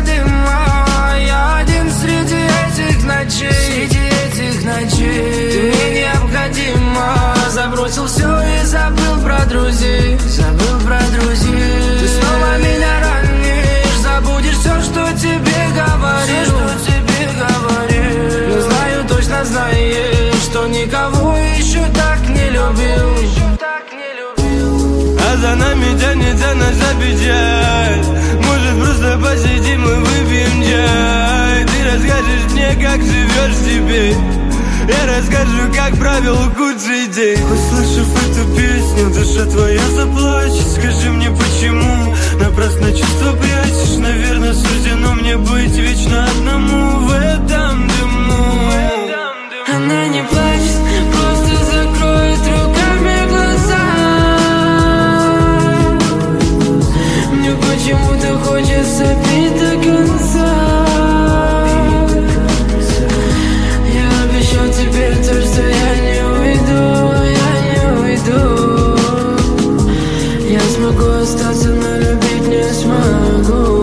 дыма. Я один среди этих ночей, ты мне необходима. Забросил все и забыл про друзей, Ты снова меня ранишь, забудешь все, что тебе говорил. Но знаю, точно знаешь, что никого еще так не любил. А за нами тянется наша печаль. Может, просто посидим и выпьем чай. Ты расскажешь мне, как живешь теперь. Я расскажу, как провел худший день. Услышав эту песню, душа твоя заплачет. Скажи мне, почему напрасно чувства прячешь? Наверное, суждено мне быть вечно одному в этом дыму. Она не плачет, просто закроет руками глаза. Мне почему-то хочется пить до конца. Я обещал тебе то, что я не уйду. Я смогу остаться, но любить не смогу.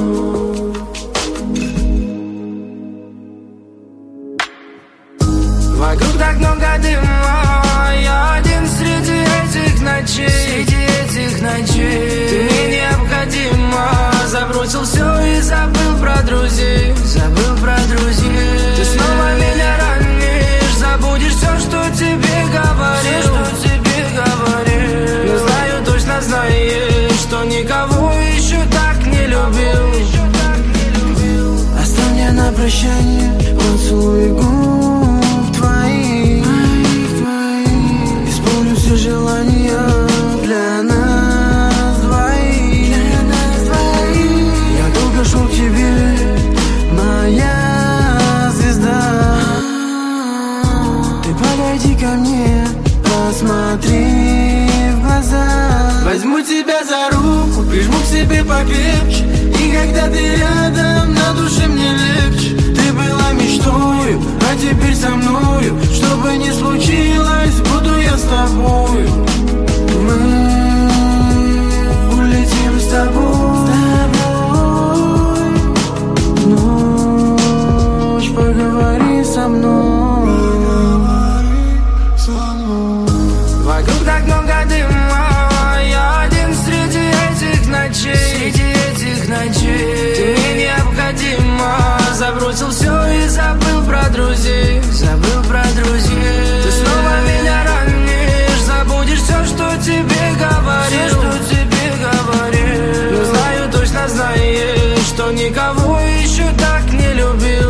Вокруг так много дыма. Я один среди этих ночей, Ты мне необходима. Забросил все и забыл про друзей, Ты снова меня ранишь, забудешь все, что тебе говорил. Но знаю, точно знаешь, что никого еще так не любил. Оставь мне на прощание поцелуй губ твоих. Исполню все желания для нас двоих. Я долго шел к тебе, моя звезда. Ты подойди ко мне, посмотри в глаза. Возьму тебя за руку, прижму к себе покрепче. И когда ты рядом, на душе мне легче. Ты была мечтою, а теперь со мною. Что бы ни случилось, буду я с тобою. Мы улетим с тобой. Ночь, поговори со мной. Вокруг так много дыма. Я один среди этих ночей, Ты мне необходима. Забросил все и забыл про друзей, Ты снова меня ранишь, забудешь все, что тебе говорил. Но знаю, точно знаешь, что никого еще так не любил.